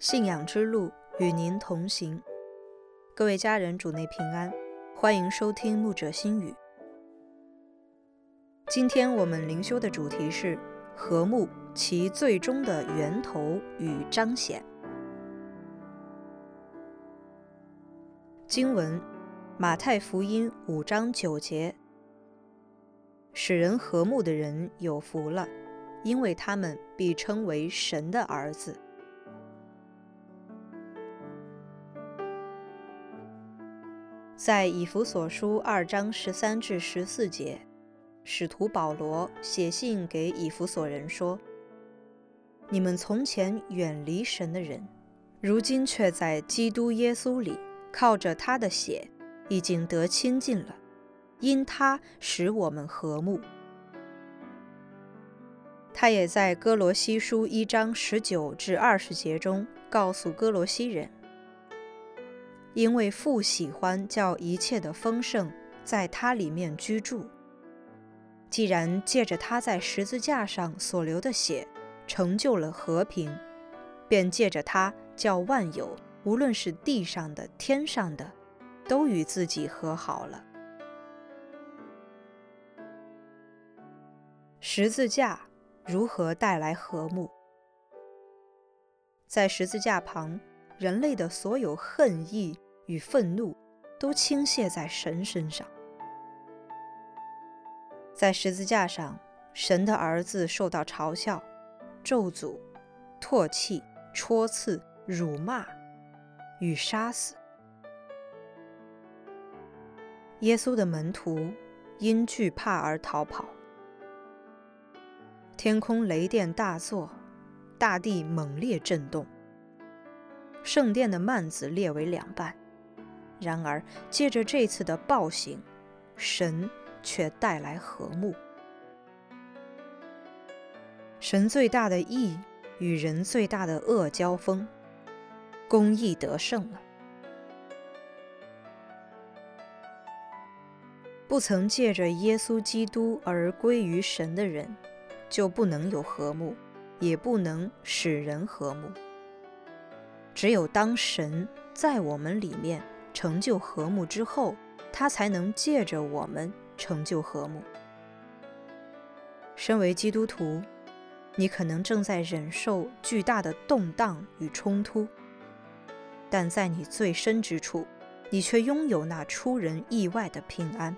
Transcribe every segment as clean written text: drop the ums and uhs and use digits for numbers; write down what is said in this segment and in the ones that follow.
信仰之路与您同行。各位家人，主内平安，欢迎收听牧者心语。今天我们灵修的主题是和睦，其最终的源头与彰显。经文：马太福音5章9节，使人和睦的人有福了，因为他们必称为神的儿子。在以弗所书2章13至14节，使徒保罗写信给以弗所人说：你们从前远离神的人，如今却在基督耶稣里靠着他的血已经得亲近了，因他使我们和睦。他也在哥罗西书1章19至20节中告诉哥罗西人，因为父喜欢叫一切的丰盛在他里面居住，既然借着他在十字架上所流的血成就了和平，便借着他叫万有，无论是地上的天上的，都与自己和好了。十字架如何带来和睦？在十字架旁，人类的所有恨意与愤怒都倾泻在神身上。在十字架上，神的儿子受到嘲笑、咒诅、唾弃、戳刺、辱骂与杀死。耶稣的门徒因惧怕而逃跑。天空雷电大作，大地猛烈震动，圣殿的幔子裂为两半。然而借着这次的暴行，神却带来和睦。神最大的义与人最大的恶交锋，公义得胜了。不曾借着耶稣基督而归于神的人，就不能有和睦，也不能使人和睦。只有当神在我们里面成就和睦之后，他才能借着我们成就和睦。身为基督徒，你可能正在忍受巨大的动荡与冲突，但在你最深之处，你却拥有那出人意外的平安。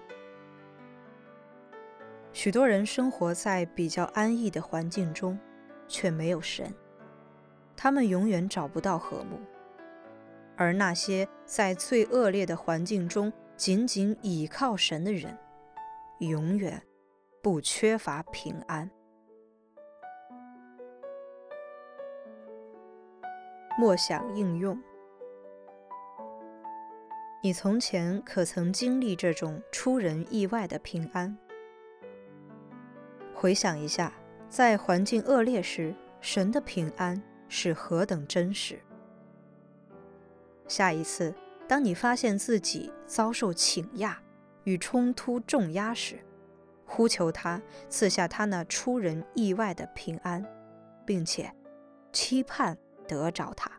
许多人生活在比较安逸的环境中，却没有神，他们永远找不到和睦。而那些在最恶劣的环境中仅仅倚靠神的人，永远不缺乏平安。默想应用：你从前可曾经历这种出人意外的平安？回想一下，在环境恶劣时，神的平安是何等真实。下一次，当你发现自己遭受倾轧与冲突重压时，呼求他赐下他那出人意外的平安，并且期盼得着他。